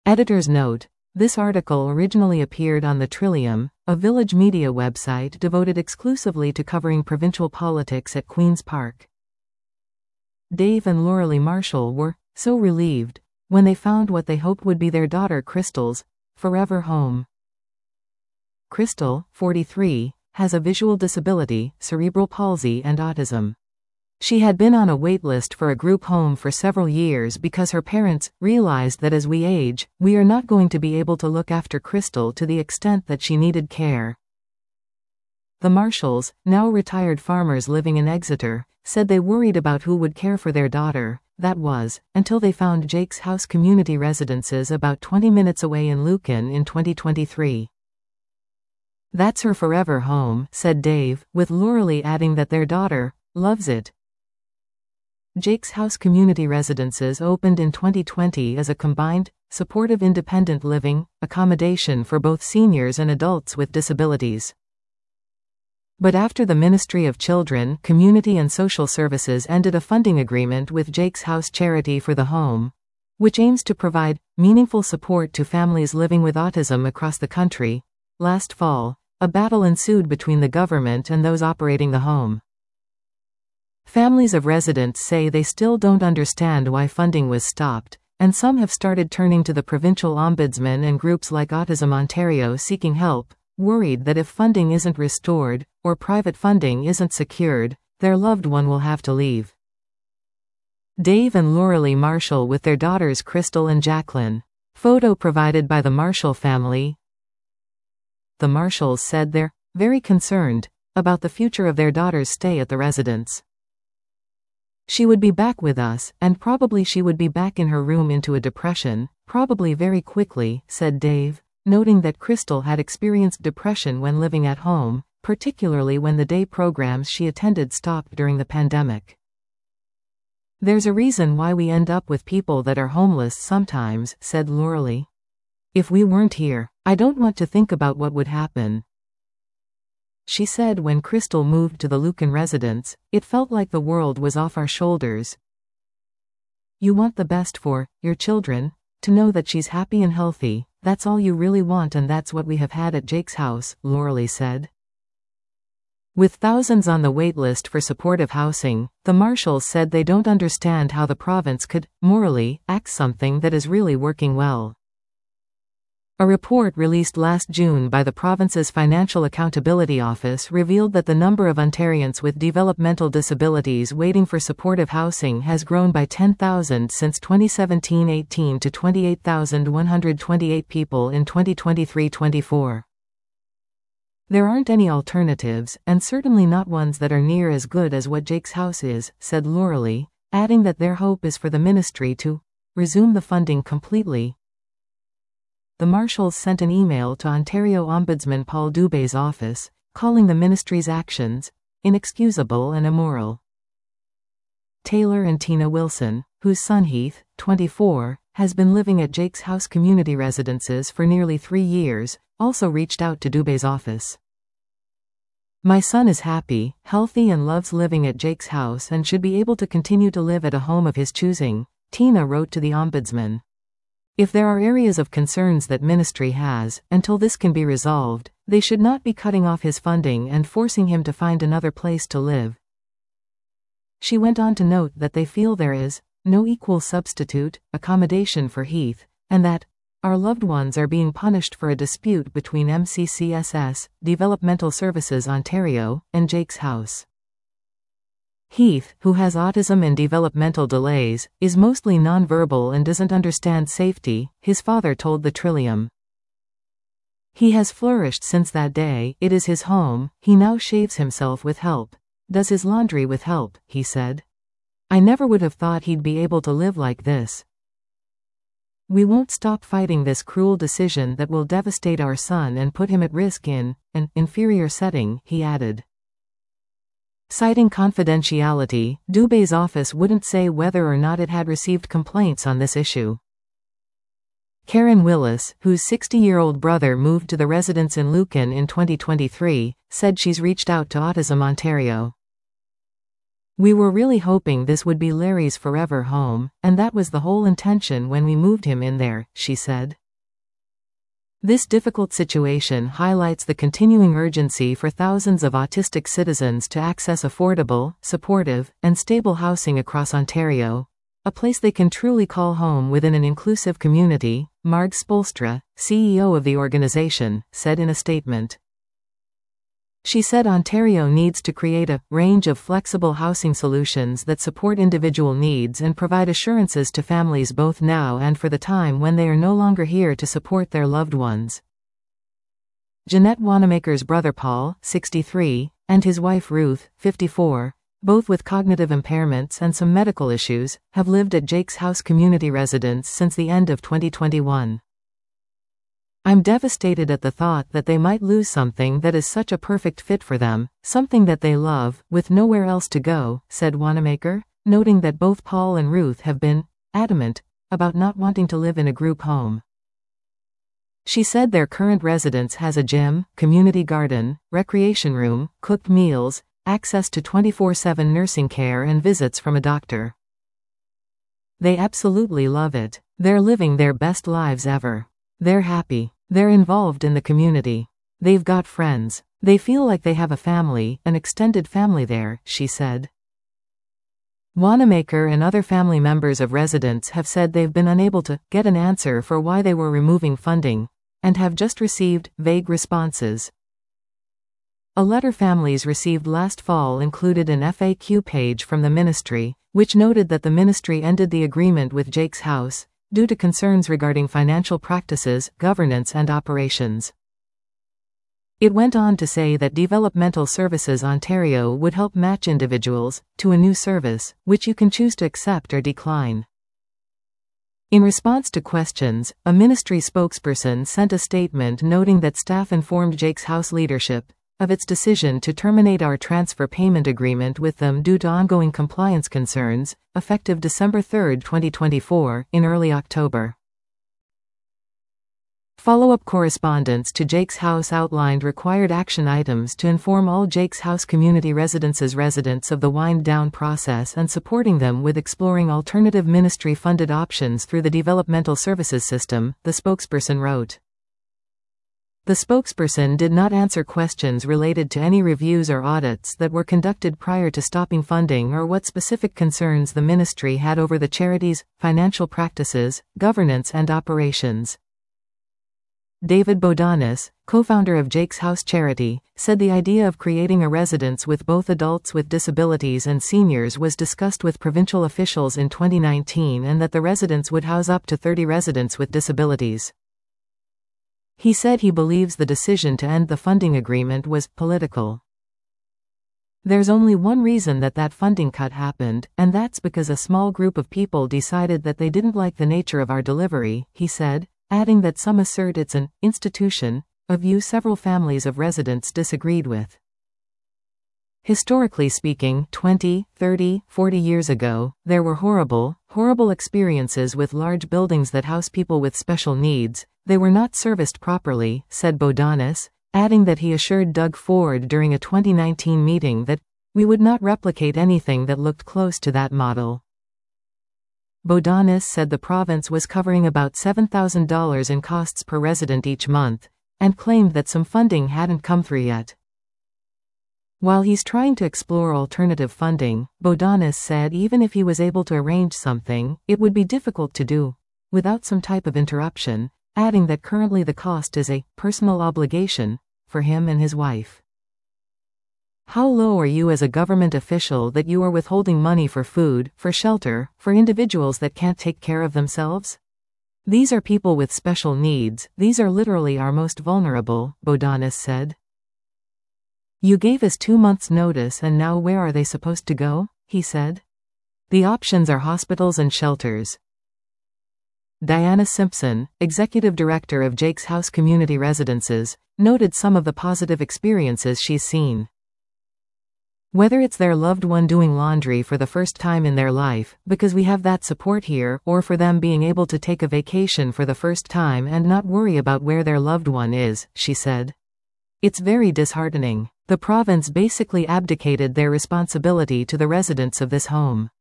Editor's note: this article originally appeared on The Trillium, a Village media website devoted exclusively to covering provincial politics at Queen's Park. Dave and Lauralee Marshall were so relieved when they found what they hoped would be their daughter Crystal's forever home. Crystal, 43, has a visual disability, cerebral palsy and autism. She had been on a wait list for a group home for several years because her parents realized that as we age, we are not going to be able to look after Crystal to the extent that she needed care. The Marshalls, now retired farmers living in Exeter, said they worried about who would care for their daughter, that was, until they found Jake's House Community Residences about 20 minutes away in Lucan in 2023. That's her forever home, said Dave, with Lauralee adding that their daughter loves it. Jake's House Community Residences opened in 2020 as a combined, supportive independent living accommodation for both seniors and adults with disabilities. But after the Ministry of Children, Community and Social Services ended a funding agreement with Jake's House Charity for the Home, which aims to provide meaningful support to families living with autism across the country, last fall, a battle ensued between the government and those operating the home. Families of residents say they still don't understand why funding was stopped, and some have started turning to the provincial ombudsman and groups like Autism Ontario seeking help, worried that if funding isn't restored, or private funding isn't secured, their loved one will have to leave. Dave and Lauralee Marshall with their daughters Crystal and Jacqueline. Photo provided by the Marshall family. The Marshalls said they're very concerned about the future of their daughter's stay at the residence. She would be back with us, and probably she would be back in her room into a depression, probably very quickly, said Dave, noting that Crystal had experienced depression when living at home, particularly when the day programs she attended stopped during the pandemic. There's a reason why we end up with people that are homeless sometimes, said Lauralee. If we weren't here, I don't want to think about what would happen. She said when Crystal moved to the Lucan residence, it felt like the world was off our shoulders. You want the best for your children, to know that she's happy and healthy, that's all you really want, and that's what we have had at Jake's house, Lauralee said. With thousands on the wait list for supportive housing, the Marshalls said they don't understand how the province could, morally, axe something that is really working well. A report released last June by the province's Financial Accountability Office revealed that the number of Ontarians with developmental disabilities waiting for supportive housing has grown by 10,000 since 2017-18 to 28,128 people in 2023-24. There aren't any alternatives, and certainly not ones that are near as good as what Jake's House is, said Lauralee, adding that their hope is for the ministry to resume the funding completely. The Marshalls sent an email to Ontario Ombudsman Paul Dubé's office, calling the ministry's actions inexcusable and immoral. Taylor and Tina Wilson, whose son Heath, 24, has been living at Jake's House Community Residences for nearly 3 years, also reached out to Dubé's office. My son is happy, healthy and loves living at Jake's house and should be able to continue to live at a home of his choosing, Tina wrote to the Ombudsman. If there are areas of concerns that ministry has, until this can be resolved, they should not be cutting off his funding and forcing him to find another place to live. She went on to note that they feel there is no equal substitute accommodation for Heath, and that our loved ones are being punished for a dispute between MCCSS, Developmental Services Ontario, and Jake's House. Heath, who has autism and developmental delays, is mostly nonverbal and doesn't understand safety, his father told the Trillium. He has flourished since that day, it is his home, he now shaves himself with help, does his laundry with help, he said. I never would have thought he'd be able to live like this. We won't stop fighting this cruel decision that will devastate our son and put him at risk in an inferior setting, he added. Citing confidentiality, Dubé's office wouldn't say whether or not it had received complaints on this issue. Karen Willis, whose 60-year-old brother moved to the residence in Lucan in 2023, said she's reached out to Autism Ontario. We were really hoping this would be Larry's forever home, and that was the whole intention when we moved him in there, she said. This difficult situation highlights the continuing urgency for thousands of autistic citizens to access affordable, supportive, and stable housing across Ontario, a place they can truly call home within an inclusive community, Marg Spolstra, CEO of the organization, said in a statement. She said Ontario needs to create a range of flexible housing solutions that support individual needs and provide assurances to families both now and for the time when they are no longer here to support their loved ones. Jeanette Wanamaker's brother Paul, 63, and his wife Ruth, 54, both with cognitive impairments and some medical issues, have lived at Jake's House community residence since the end of 2021. I'm devastated at the thought that they might lose something that is such a perfect fit for them, something that they love, with nowhere else to go, said Wanamaker, noting that both Paul and Ruth have been adamant about not wanting to live in a group home. She said their current residence has a gym, community garden, recreation room, cooked meals, access to 24/7 nursing care and visits from a doctor. They absolutely love it. They're living their best lives ever. They're happy. They're involved in the community. They've got friends. They feel like they have a family, an extended family there, she said. Wanamaker and other family members of residents have said they've been unable to get an answer for why they were removing funding, and have just received vague responses. A letter families received last fall included an FAQ page from the ministry, which noted that the ministry ended the agreement with Jake's House due to concerns regarding financial practices, governance and operations. It went on to say that Developmental Services Ontario would help match individuals to a new service, which you can choose to accept or decline. In response to questions, a ministry spokesperson sent a statement noting that staff informed Jake's House leadership of its decision to terminate our transfer payment agreement with them due to ongoing compliance concerns, effective December 3, 2024, in early October. Follow-up correspondence to Jake's House outlined required action items to inform all Jake's House community residences residents of the wind-down process and supporting them with exploring alternative ministry-funded options through the developmental services system, the spokesperson wrote. The spokesperson did not answer questions related to any reviews or audits that were conducted prior to stopping funding or what specific concerns the ministry had over the charity's financial practices, governance and operations. David Bodanis, co-founder of Jake's House Charity, said the idea of creating a residence with both adults with disabilities and seniors was discussed with provincial officials in 2019 and that the residence would house up to 30 residents with disabilities. He said he believes the decision to end the funding agreement was political. There's only one reason that funding cut happened, and that's because a small group of people decided that they didn't like the nature of our delivery, he said, adding that some assert it's an institution, a view several families of residents disagreed with. Historically speaking, 20, 30, 40 years ago, there were horrible experiences with large buildings that house people with special needs. They were not serviced properly, said Bodanis, adding that he assured Doug Ford during a 2019 meeting that we would not replicate anything that looked close to that model. Bodanis said the province was covering about $7,000 in costs per resident each month, and claimed that some funding hadn't come through yet. While he's trying to explore alternative funding, Bodanis said even if he was able to arrange something, it would be difficult to do without some type of interruption, adding that currently the cost is a personal obligation for him and his wife. How low are you as a government official that you are withholding money for food, for shelter, for individuals that can't take care of themselves? These are people with special needs, these are literally our most vulnerable, Bodanis said. You gave us 2 months' notice and now where are they supposed to go? He said. The options are hospitals and shelters. Diana Simpson, executive director of Jake's House Community Residences, noted some of the positive experiences she's seen. Whether it's their loved one doing laundry for the first time in their life, because we have that support here, or for them being able to take a vacation for the first time and not worry about where their loved one is, she said. It's very disheartening. The province basically abdicated their responsibility to the residents of this home.